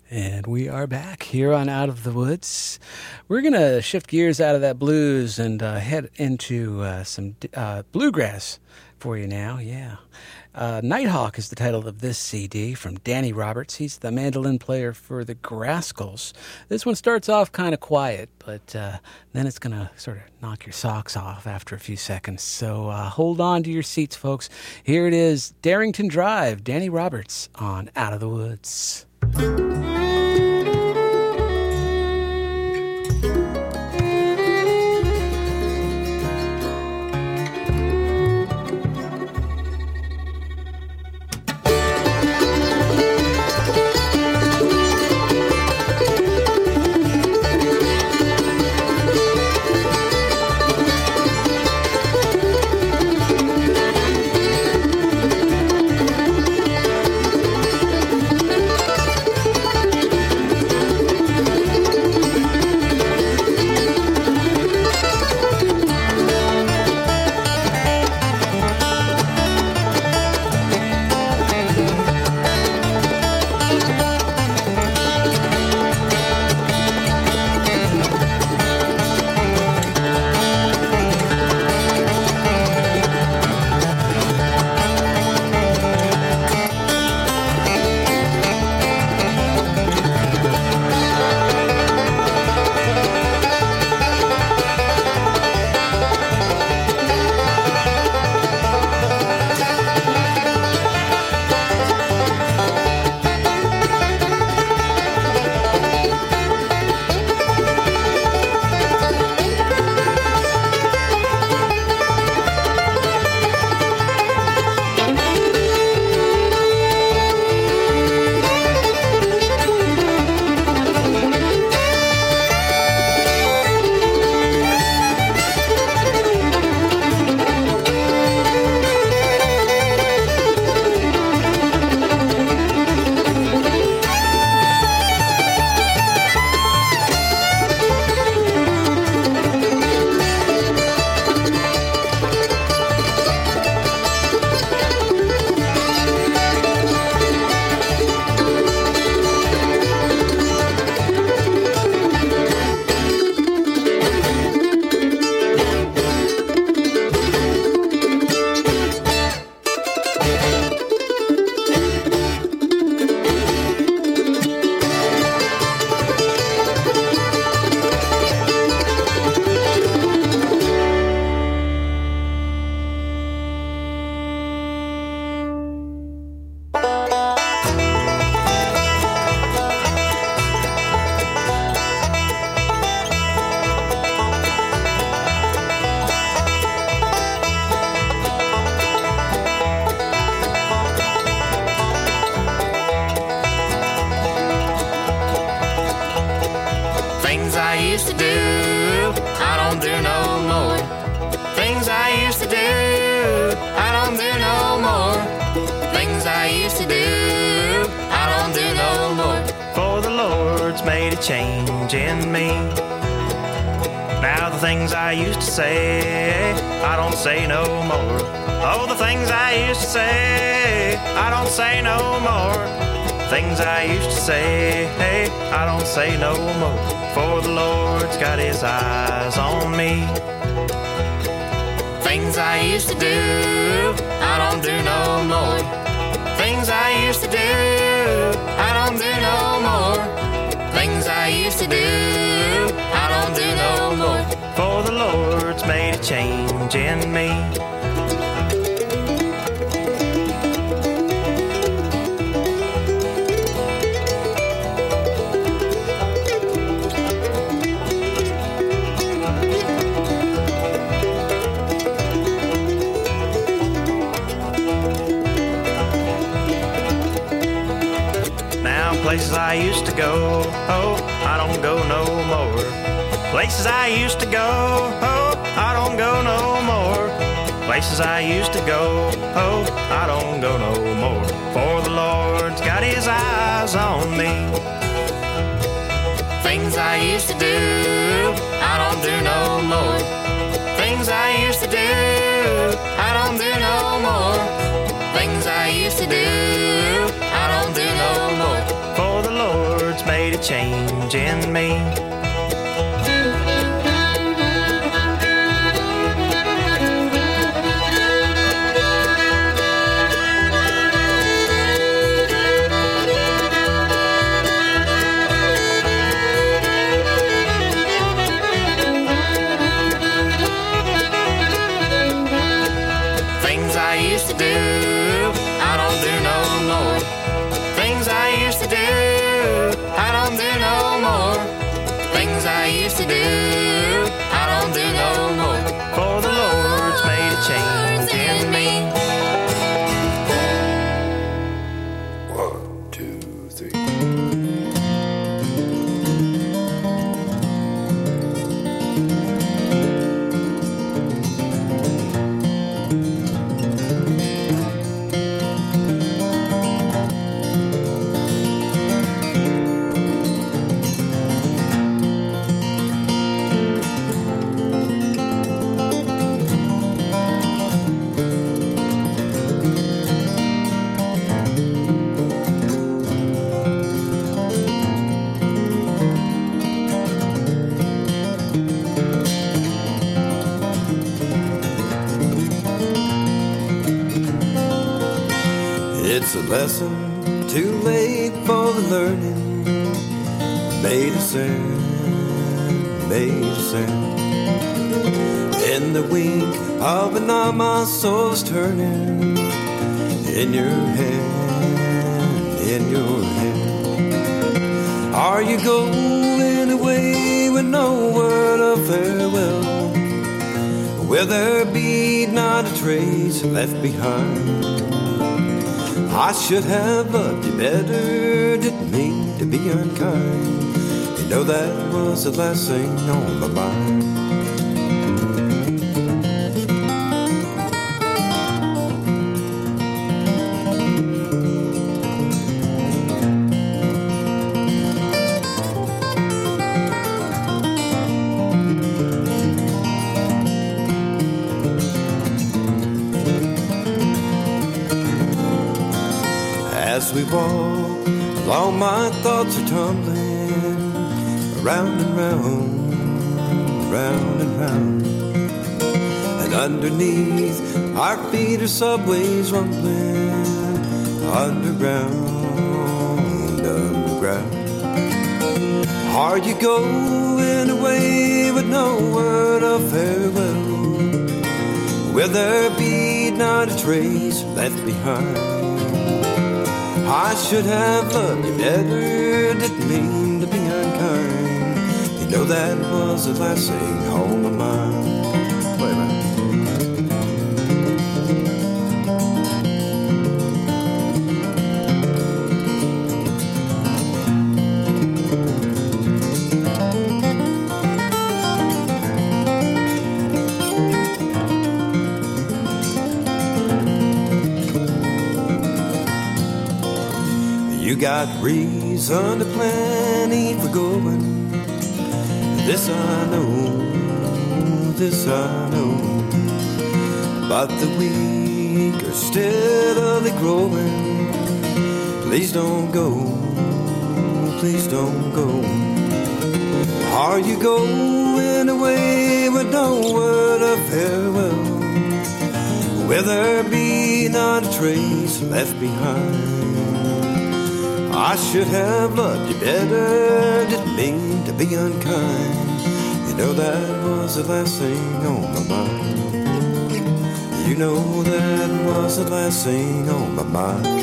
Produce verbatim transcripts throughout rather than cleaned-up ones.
And we are back here on Out of the Woods. We're going to shift gears out of that blues and uh, head into uh, some uh, bluegrass for you now. Yeah. Uh, Nighthawk is the title of this C D from Danny Roberts. He's the mandolin player for the Grascals. This one starts off kind of quiet, but uh, then it's going to sort of knock your socks off after a few seconds. So uh, hold on to your seats, folks. Here it is, Darrington Drive, Danny Roberts on Out of the Woods. Change in me. Now the things I used to say, I don't say no more. Oh, the things I used to say, I don't say no more. Things I used to say, hey, I don't say no more. For the Lord's got his eyes on me. Things I used to do, I don't do no more. Things I used to do, I don't do no more. Things I used to do, I don't do no more. For the Lord's made a change in me. Places I used to go, oh, I don't go no more. Places I used to go, oh, I don't go no more. Places I used to go, oh, I don't go no more. For the Lord's got his eyes on me. Things I used to do, I don't do no more. Things I used to do, I don't do no more. Things I used to do, I don't do no more. For the Lord's a change in me. Things I used to do, I don't do no more. Things I used to do, I don't do no more. Things I used to do, I don't do no more. For the Lord's made a change in me. One, two, three. It's a lesson too late for the learning. Made a sound, made a sound. In the wink of an eye, my soul's turning. In your hand, in your hand. Are you going away with no word of farewell? Will there be not a trace left behind? I should have loved you better, didn't mean to be unkind. You know that was the last thing on my mind. As we walk along, my thoughts are tumbling round and round, round and round. And underneath our feet are subways rumbling, underground, underground. Are you going away with no word of farewell? Will there be not a trace left behind? I should have loved you better, didn't mean to be unkind. You know that was the last thing on my mind. Wait a minute. You got reason to plenty for going. This I know, this I know. But the weak are steadily growing. Please don't go, please don't go. Are you going away with no word of farewell? Will there be not a trace left behind? I should have loved you better, didn't mean to be unkind. You know that was the last thing on my mind. You know that was the last thing on my mind.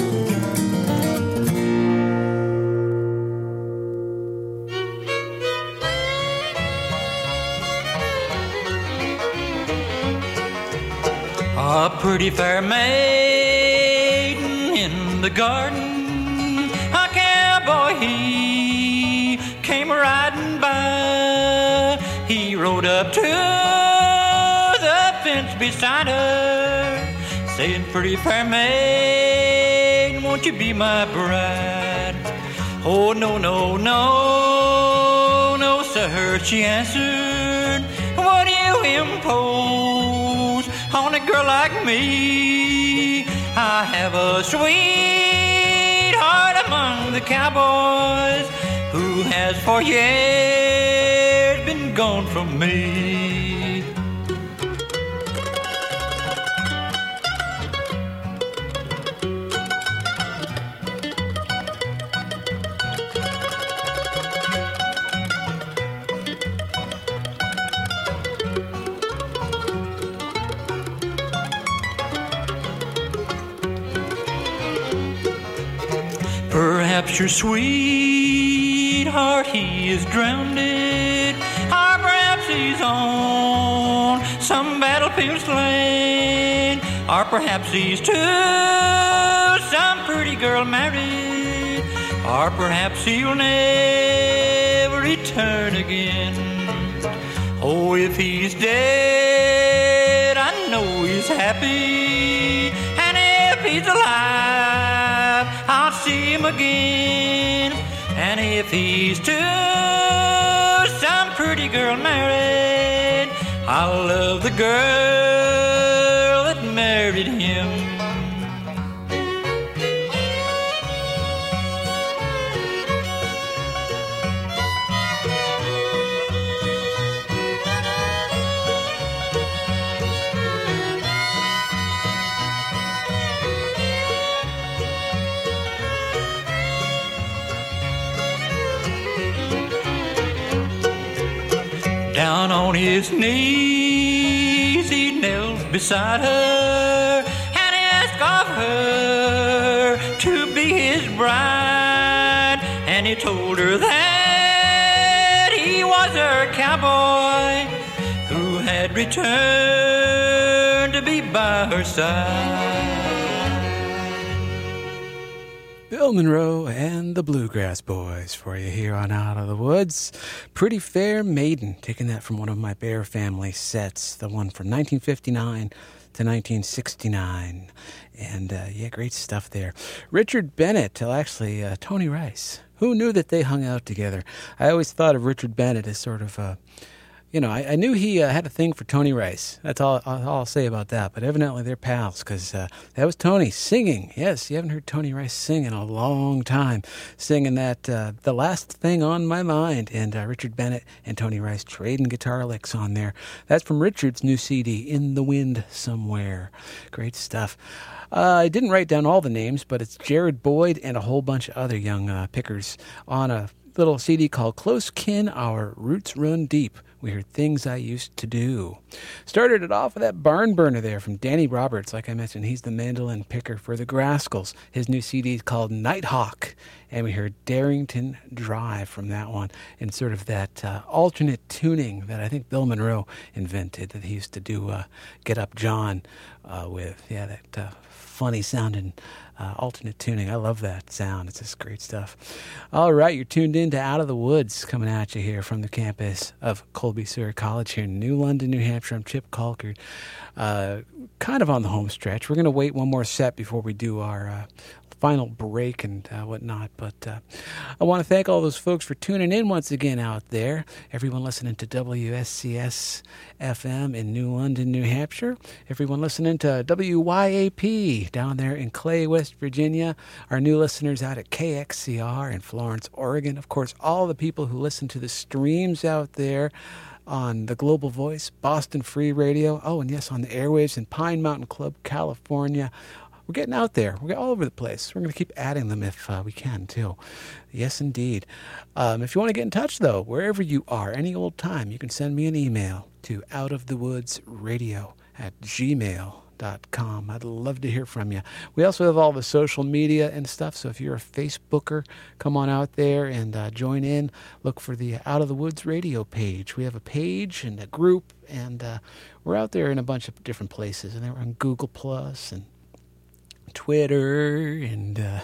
A pretty fair maiden in the garden, a cowboy he came riding by. He rode up to the fence beside her, saying, pretty fair maiden, won't you be my bride? Oh, no, no, no, no, sir, she answered, what do you impose on a girl like me? I have a sweetheart among the cowboys who for years been gone from me. Perhaps your sweetheart, he is drowned, or perhaps he's on some battlefield slain, or perhaps he's to some pretty girl married, or perhaps he'll never return again. Oh, if he's dead, I know he's happy, and if he's alive, I'll see him again. And if he's to some pretty girl married, I'll love the girl that married him. Down on his knees he knelt beside her, and he asked of her to be his bride. And he told her that he was her cowboy who had returned to be by her side. Bill Monroe and the Bluegrass Boys for you here on Out of the Woods. Pretty Fair Maiden, taking that from one of my Bear Family sets, the one from nineteen fifty-nine to nineteen sixty-nine. And, uh, yeah, great stuff there. Richard Bennett, well, actually, uh, Tony Rice. Who knew that they hung out together? I always thought of Richard Bennett as sort of a... You know, I, I knew he uh, had a thing for Tony Rice. That's all, all I'll say about that. But evidently they're pals, because uh, that was Tony singing. Yes, you haven't heard Tony Rice sing in a long time. Singing that, uh, The Last Thing on My Mind. And uh, Richard Bennett and Tony Rice trading guitar licks on there. That's from Richard's new C D, In the Wind Somewhere. Great stuff. Uh, I didn't write down all the names, but it's Jared Boyd and a whole bunch of other young uh, pickers on a little C D called Close Kin, Our Roots Run Deep. We heard Things I Used to Do. Started it off with that barn burner there from Danny Roberts. Like I mentioned, he's the mandolin picker for the Graskels. His new C D is called Nighthawk. And we heard Darrington Drive from that one in sort of that uh, alternate tuning that I think Bill Monroe invented, that he used to do uh, Get Up John uh, with. Yeah, that uh, funny sounding Uh, alternate tuning. I love that sound. It's just great stuff. All right, you're tuned in to Out of the Woods, coming at you here from the campus of Colby Seward College here in New London, New Hampshire. I'm Chip Colkert, uh, kind of on the home stretch. We're going to wait one more set before we do our uh, final break and uh, whatnot. But uh, I want to thank all those folks for tuning in once again out there. Everyone listening to W S C S F M in New London, New Hampshire. Everyone listening to W Y A P down there in Clay, West Virginia. Our new listeners out at K X C R in Florence, Oregon. Of course, all the people who listen to the streams out there on the Global Voice, Boston Free Radio. Oh, and yes, on the airwaves in Pine Mountain Club, California. We're getting out there. We're all over the place. We're going to keep adding them if uh, we can, too. Yes, indeed. Um, if you want to get in touch, though, wherever you are, any old time, you can send me an email to outofthewoodsradio at gmail dot com. I'd love to hear from you. We also have all the social media and stuff, so if you're a Facebooker, come on out there and uh, join in. Look for the Out of the Woods radio page. We have a page and a group, and uh, we're out there in a bunch of different places. And we're on Google Plus and Twitter and uh,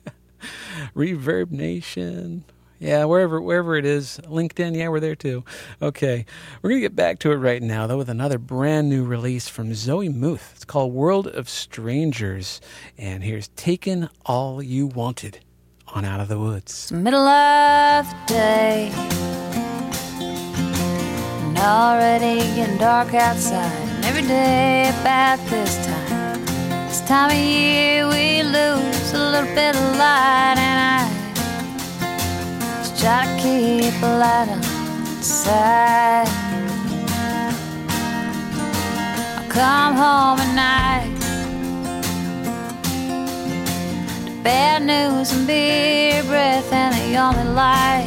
Reverb Nation. Yeah, wherever wherever it is. LinkedIn, yeah, we're there too. Okay, we're going to get back to it right now, though, with another brand new release from Zoe Muth. It's called World of Strangers. And here's Taken All You Wanted on Out of the Woods. Middle of the day, and already getting dark outside. And every day about this time, this time of year we lose a little bit of light. And I try to keep a light inside. I come home at night, bad news and beer breath, and the only light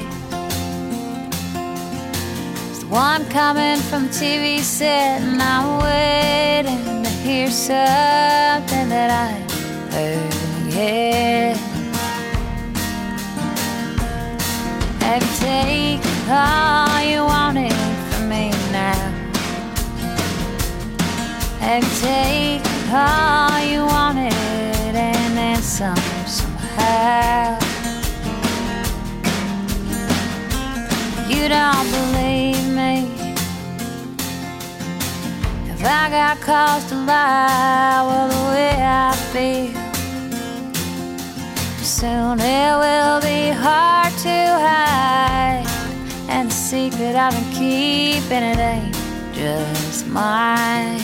is the one coming from the T V set. And I'm waiting to hear something that I ain't heard yet. I can take all you wanted from me now. I can take all you wanted and then some somehow. You don't believe me. If I got cause to lie, well, the way I feel, soon it will be hard to hide. And the secret I've been keeping, it ain't just mine.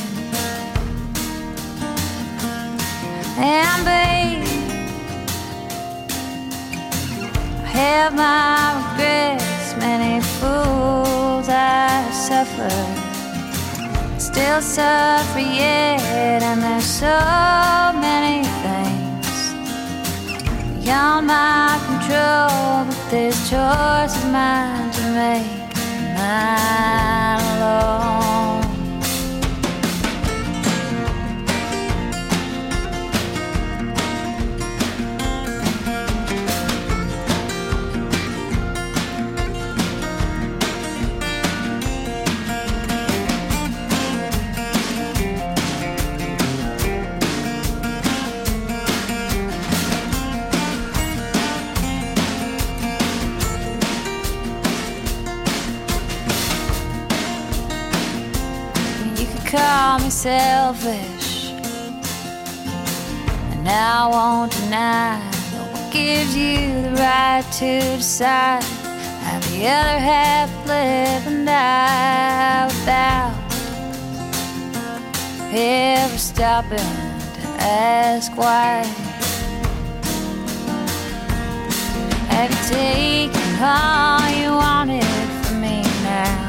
And babe, I have my regrets, many fools I suffered, still suffer yet. And there's so many things beyond my control, but this choice is mine to make, mine alone. Call me selfish, and I won't deny, but what gives you the right to decide how the other half live and die without ever stopping to ask why? I can take all you wanted from me now.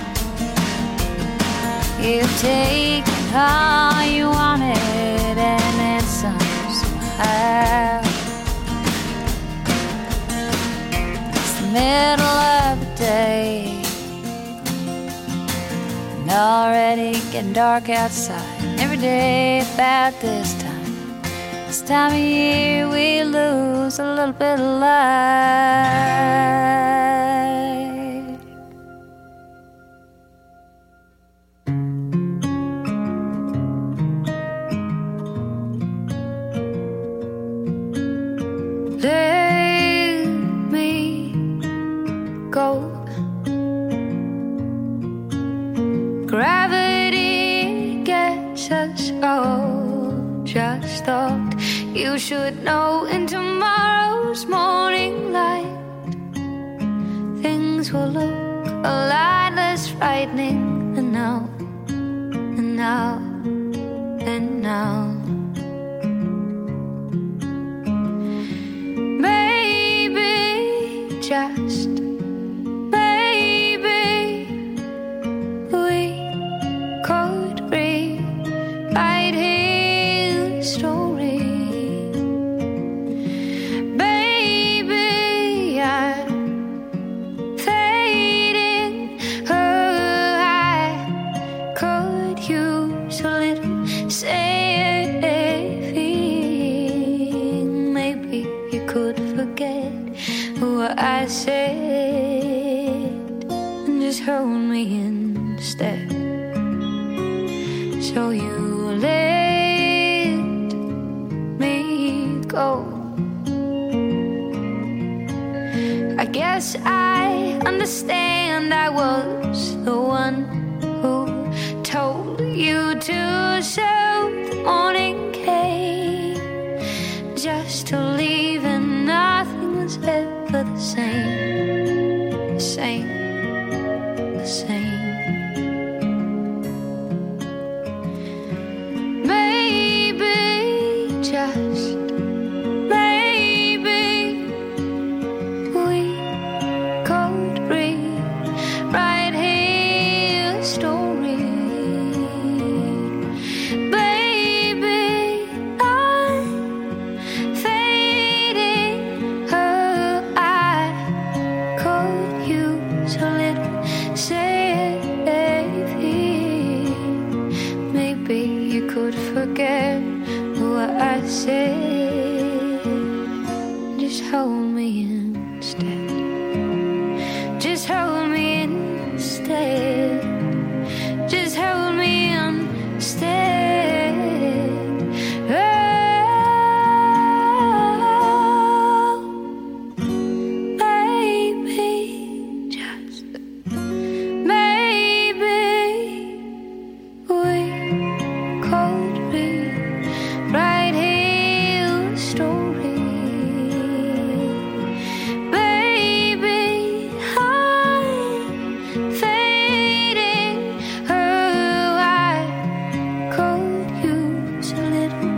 You've taken all you wanted and then some somehow. It's the middle of the day and already getting dark outside. And every day about this time, this time of year we lose a little bit of light. Gravity gets us all. Just thought you should know in tomorrow's morning light, things will look a lot less frightening than now, and now, and now. Maybe, just I said, and just hold me instead. So you let me go. I guess I understand I was the one who told you to, so the morning came just to leave, and nothing was ever the same, the same, the same. Maybe, just maybe, we said, just hold me instead. Just hold me instead. Just hold me instead. Oh, maybe, just maybe we could be right here, the story. Baby, I'm fading. Oh, I could use a little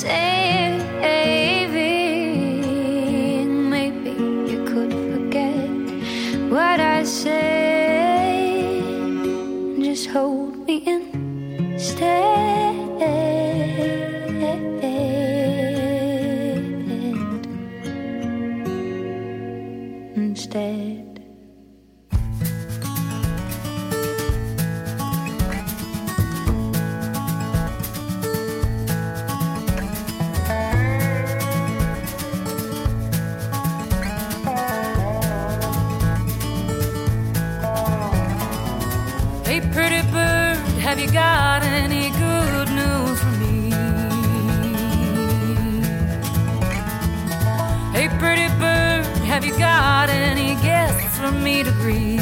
saving. Maybe you could forget what I said. Just hold me instead. Instead. Hey, pretty bird, have you got any good news for me? Hey, pretty bird, have you got any guests for me to greet?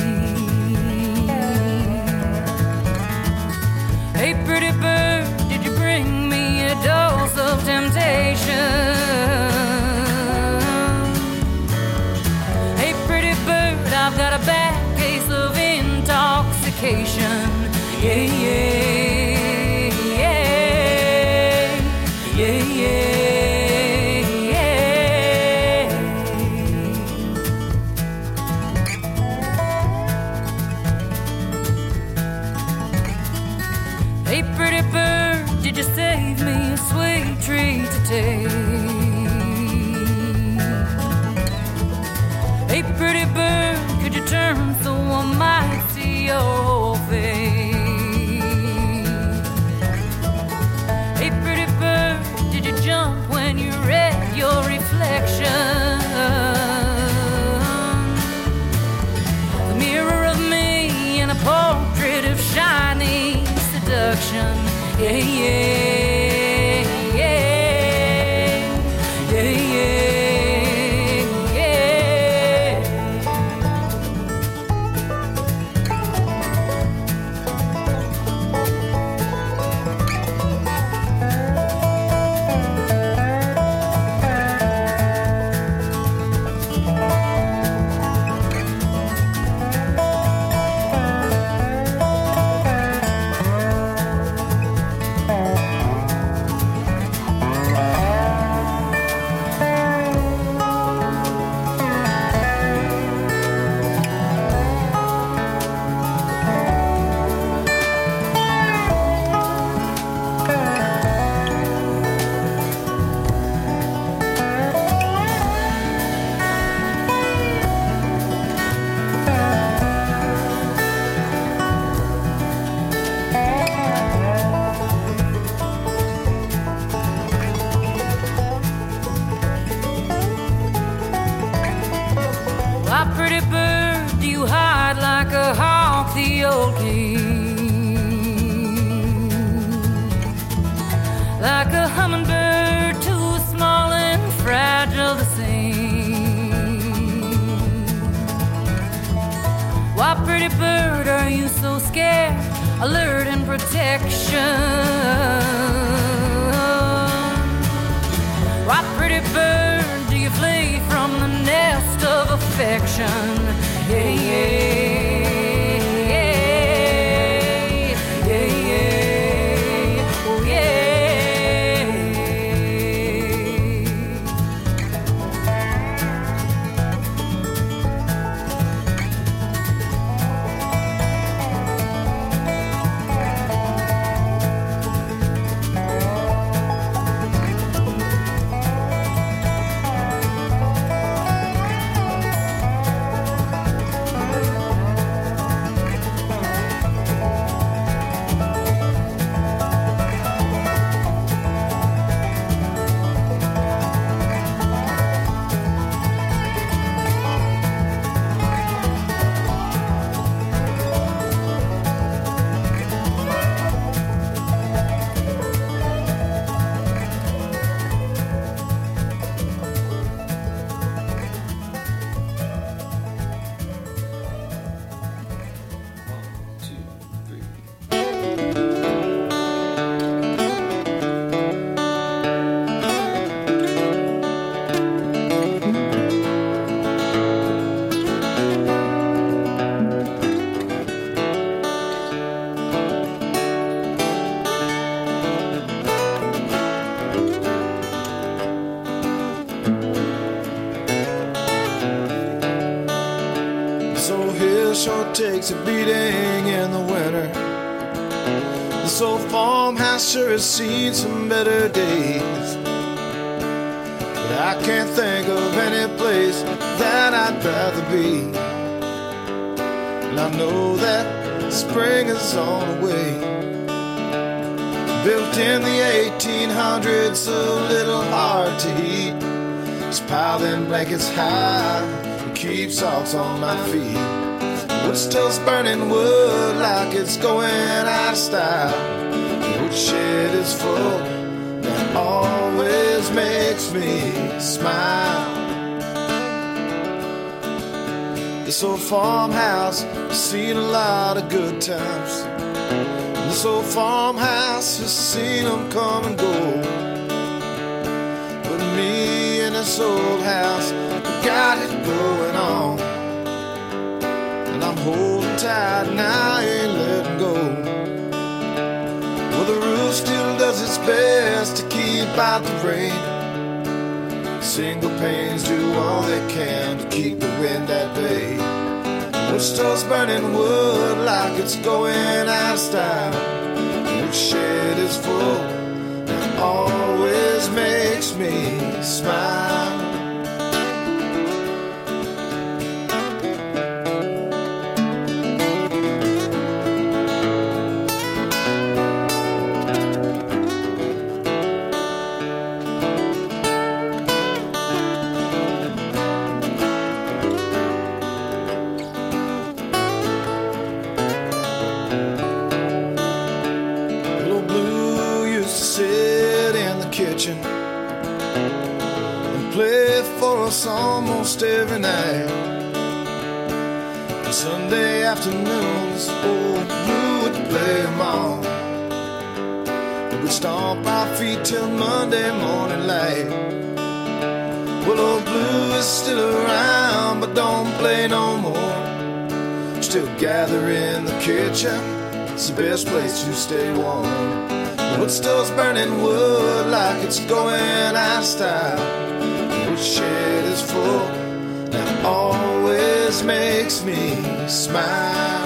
Hey, pretty bird, did you bring me a dose of temptation? Hey, pretty bird, I've got a bad case of intoxication. Yeah, yeah, yeah, yeah, yeah, yeah. Hey, pretty bird, did you save me a sweet treat to take? Hey, pretty bird, could you turn so I might see your face? Hey, pretty bird, did you jump when you read your reflection? The mirror of me and a portrait of shining seduction. Yeah, yeah, yeah, yeah, yeah, yeah. Why, pretty bird, do you hide like a hawk, the old king? Like a hummingbird, too small and fragile to sing. Why, pretty bird, are you so scared, alert in protection? Why, pretty bird, do you flee from the nest of affection? Yeah, yeah, yeah, yeah, yeah, oh yeah. This old hill sure takes a beating in the winter. This old farmhouse sure has seen some better days. But I can't think of any place that I'd rather be. And I know that spring is on the way. Built in the eighteen hundreds, a little hard to heat. It's piled in blankets high and keeps socks on my feet. Wood stove's burning wood like it's going out of style. The woodshed is full, that always makes me smile. This old farmhouse has seen a lot of good times. This old farmhouse has seen them come and go. But me and this old house, we got it going on. And I'm holding tight and I ain't letting go. Well, the roof still does its best to keep out the rain. Single panes do all they can to keep the wind at bay. Wood stove's burning wood like it's going out of style. The woodshed is full and always makes me smile. Almost every night. And Sunday afternoons, old Blue would play them all. We would stomp our feet till Monday morning light. Well, old Blue is still around, but don't play no more. Still gather in the kitchen, it's the best place to stay warm. The wood stove's burning wood like it's going out of style. The woodshed is full, that always makes me smile.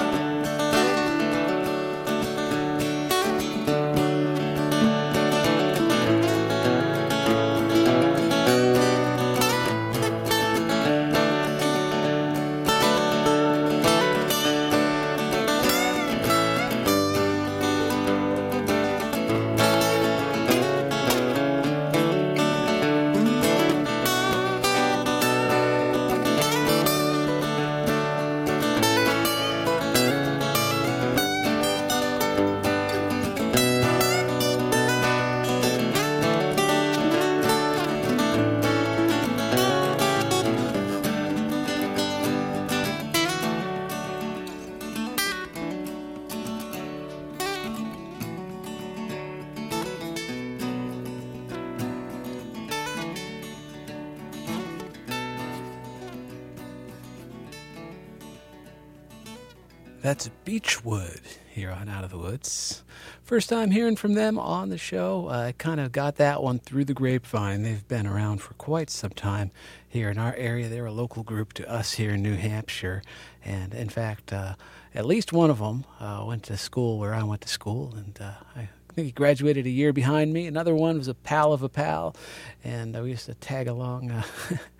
That's Beechwood here on Out of the Woods. First time hearing from them on the show. I kind of got that one through the grapevine. They've been around for quite some time here in our area. They're a local group to us here in New Hampshire. And in fact, uh, at least one of them uh, went to school where I went to school. And uh, I think he graduated a year behind me. Another one was a pal of a pal. And uh, we used to tag along uh,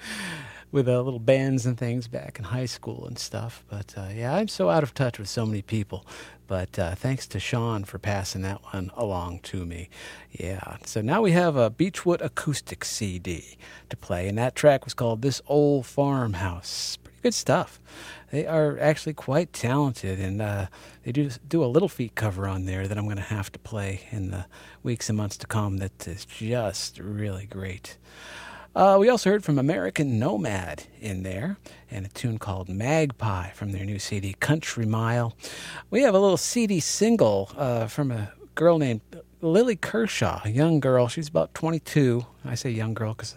with uh, little bands and things back in high school and stuff. But uh, yeah, I'm so out of touch with so many people. But uh, thanks to Sean for passing that one along to me. Yeah, so now we have a Beechwood acoustic C D to play, and that track was called This Old Farmhouse. Pretty good stuff. They are actually quite talented, and uh, they do do a Little Feat cover on there that I'm going to have to play in the weeks and months to come that is just really great. Uh, we also heard from American Nomad in there, and a tune called Magpie from their new C D, Country Mile. We have a little C D single uh, from a girl named Lily Kershaw, a young girl. She's about twenty-two. I say young girl because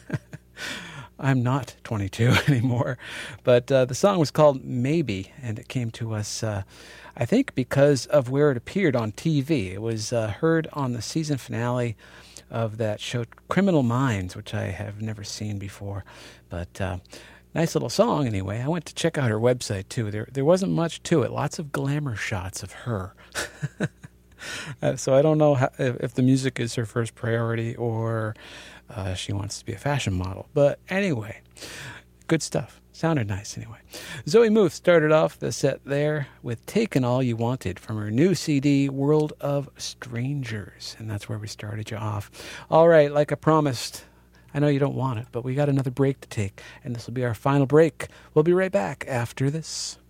I'm not twenty-two anymore. But uh, the song was called Maybe, and it came to us, uh, I think, because of where it appeared on T V. It was uh, heard on the season finale of that show Criminal Minds, which I have never seen before. But uh, Nice little song, anyway. I went to check out her website, too. There there wasn't much to it. Lots of glamour shots of her. uh, so I don't know how, if, if the music is her first priority or uh, she wants to be a fashion model. But anyway, good stuff. Sounded nice, anyway. Zoe Muth started off the set there with Takin' All You Wanted from her new C D, World of Strangers. And that's where we started you off. All right, like I promised, I know you don't want it, but we got another break to take, and this will be our final break. We'll be right back after this.